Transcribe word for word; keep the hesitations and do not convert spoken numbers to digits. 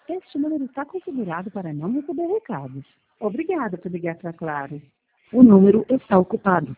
Este número está configurado para não receber recados. Obrigada por ligar para Claro. O número está ocupado.